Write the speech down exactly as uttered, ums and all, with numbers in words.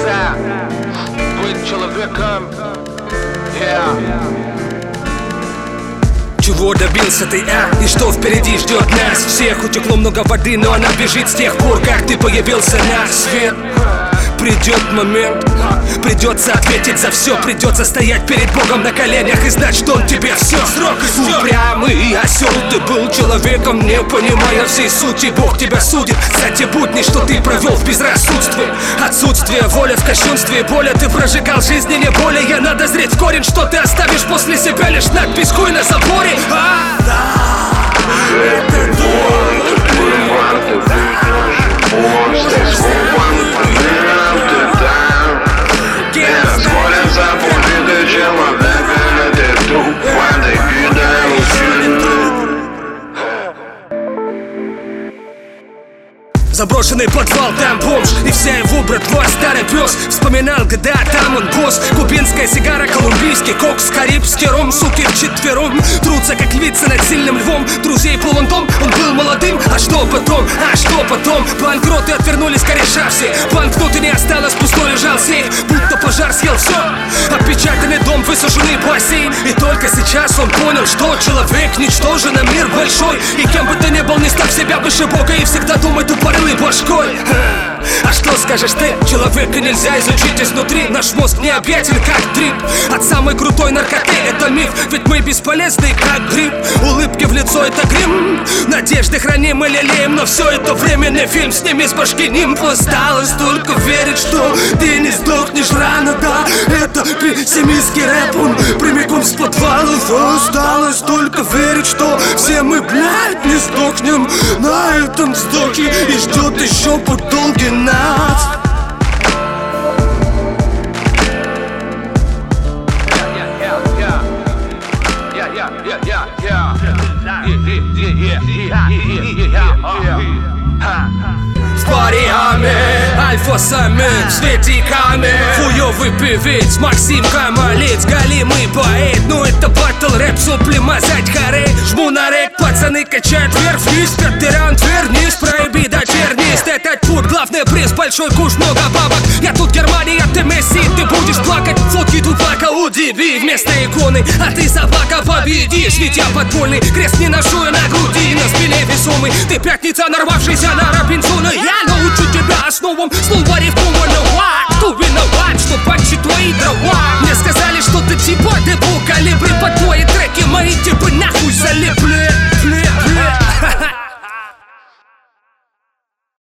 добился быть человеком. Yeah. Чего добился ты, а? И что впереди ждет нас всех? Утекло много воды, но она бежит с тех пор, как ты появился на свет. Придет момент, придется ответить за все. Придется стоять перед Богом на коленях и знать, что Он тебе все. Срок истек. Упрямый осел, ты был человеком, не понимая всей сути. Бог тебя судит за те будни, что ты провел в безрассудстве. Отсутствие воли в кощунстве боли. Ты прожигал жизни не более. Надо зреть в корень, что ты оставишь после себя лишь надпись «Хуй на заборе». А, да, это то. Заброшенный подвал, там бомж и вся его братва, старый пес. Вспоминал года, там он босс. Кубинская сигара, колумбийский кокс, карибский ром. Суки вчетвером трутся, как львица над сильным львом. Друзей полон дом, он был молодым. А что потом, а что потом? Банкроты отвернулись кореша все. Банкноты не осталось, пустой лежал сейф. Будто пожар съел все. Опечатанный дом, высушенный бассейн. И только сейчас он понял, что человек ничтожен, а мир большой. И кем бы ты ни был, не ставь себя выше Бога. И всегда думай тупорылый башкой. А что скажешь ты? Человека нельзя изучить изнутри. Наш мозг необъятен, как дрип. От самой крутой наркоты это миф. Ведь мы бесполезны, как гриб. Улыбки в лицо это грим. Надежды храним и лелеем. Но все это временный фильм. Сними с башки нимб. Осталось только верить, что ты не сдохнешь рано. Да, это пессимистский рэп. Он прямиком с подвалов. Осталось только верить, что все мы, блядь, не сдохнем на этом вздохе. И ждет еще по долге нас. В паре Аме, альфа-самец, в свете камер. Хуёвый певец, Максим Камалец, галимый поэт. Ну это батл рэп, сопли мазать харе. Жму на рэк, пацаны качают вверх-вниз. Пятый раунд, вернись, проеби до черниз. Этот путь, главный приз, большой куш, много бабок. Я тут Германия, ты Месси, ты будешь плакать. Фотки Тупака удиви вместо иконы. А ты собака победишь, ведь я подпольный. Крест не ношу я на груди, на спине весомый. Ты пятница, нарвавшийся на Робинсона. Я научу тебя основам слова рифмованного. Кто виноват, что пачи твои дрова? Мне сказали, что ты типа депо калибри. Под твои треки мои типы нахуй залеплю.